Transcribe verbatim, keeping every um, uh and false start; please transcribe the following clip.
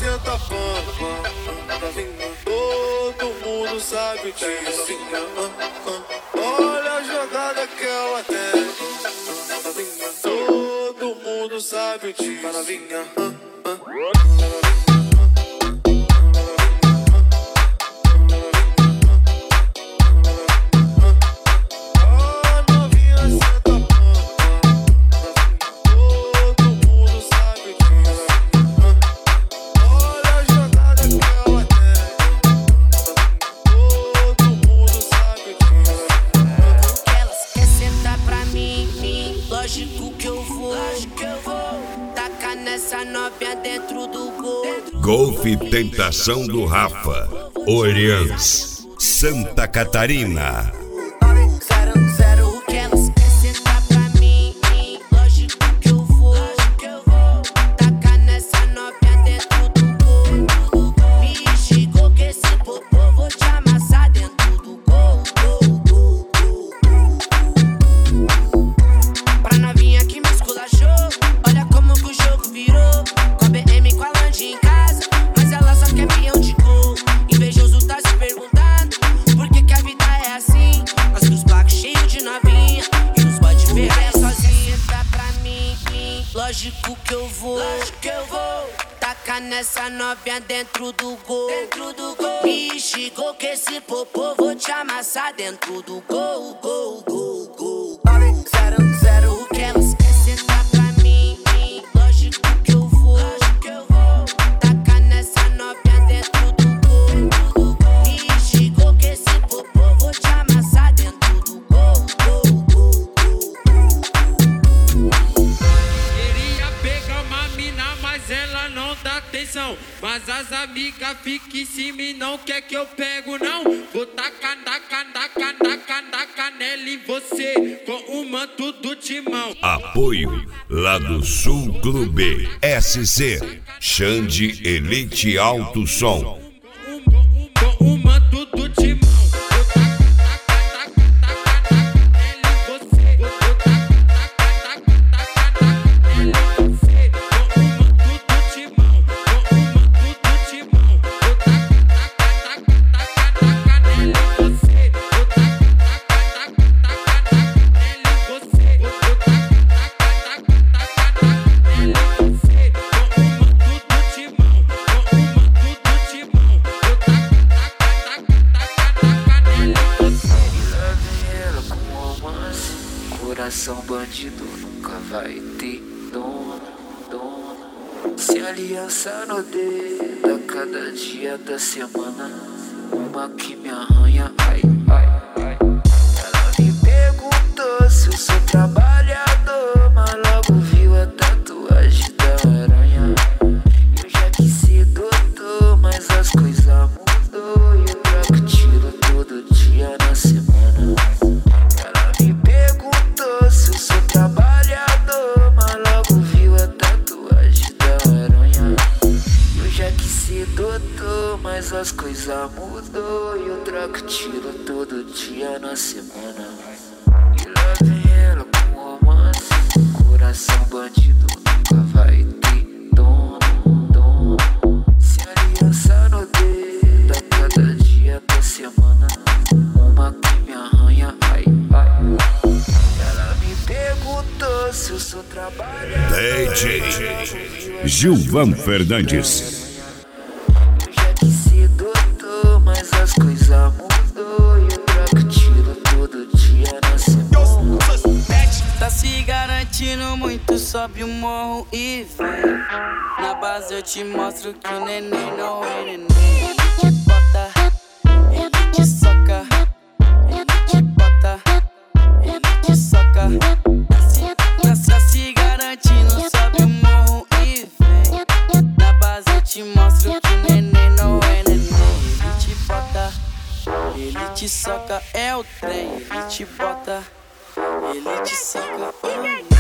senta pampa. Todo mundo sabe disso. Olha a jogada que ela tem. Todo mundo sabe disso. Golfe Tentação do Rafa, Orleans, Santa Catarina. Lógico que eu vou, lógico que eu vou tacar nessa novinha dentro do gol, dentro do gol. Me chegou que esse popô vou te amassar dentro do gol, gol, gol, gol. Zero, zero, o que elas querem sentar pra mim. Lógico que eu vou, lógico que eu vou tacar nessa novinha dentro do gol, dentro do gol. Me chegou que esse popô vou te amassar dentro do gol, gol, gol, gol. Mas ela não dá atenção. Mas as amigas ficam em cima e não quer que eu pego, não. Vou tacar, tacar, tacar, tacar, tacar nela em você com o manto do timão. Apoio Lado Sul Clube S C Xande Elite Alto Som. Com o manto do timão. Coração bandido nunca vai ter dono, dono. Se aliança no dedo a cada dia da semana, uma que me arranha, ai, ai, ai. Ela me perguntou se eu sou trabalhador, mas logo viu a tatuagem da aranha. Eu já quis ser doutor, mas as coisas mudou e eu troco tiro todo dia na semana. Trabalhador, mas logo viu a tatuagem da aranha. Eu já quis ser doutor, mas as coisas mudou e eu troco tiro todo dia na semana. E lá vem ela com romance, coração bandido nunca vai ter dono, dono. Se aliança no dedo a cada dia da semana, uma que me arranha, ai, ai. Perguntou se eu sou trabalhador. D J Gilvan Fernandes. Eu já quis ser doutor, mas as coisas mudou e eu troco tiro todo dia na semana. Tá se garantindo muito, sobe o morro e vem. Na base eu te mostro que o neném não é neném. Ele te bota, ele te soca, ele te bota, ele te soca. Tá se garantindo, sobe o morro e vem. Na base eu te mostro que o neném não é neném. Ele te bota, ele te soca, é o trem. Ele te bota, ele te soca.